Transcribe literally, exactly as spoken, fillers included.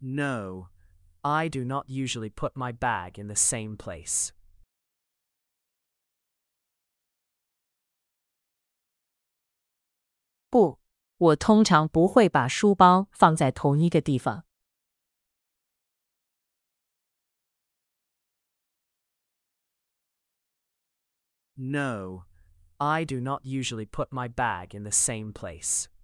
No, I do not usually put my bag in the same place. 不，我通常不会把书包放在同一个地方。 No, I do not usually put my bag in the same place.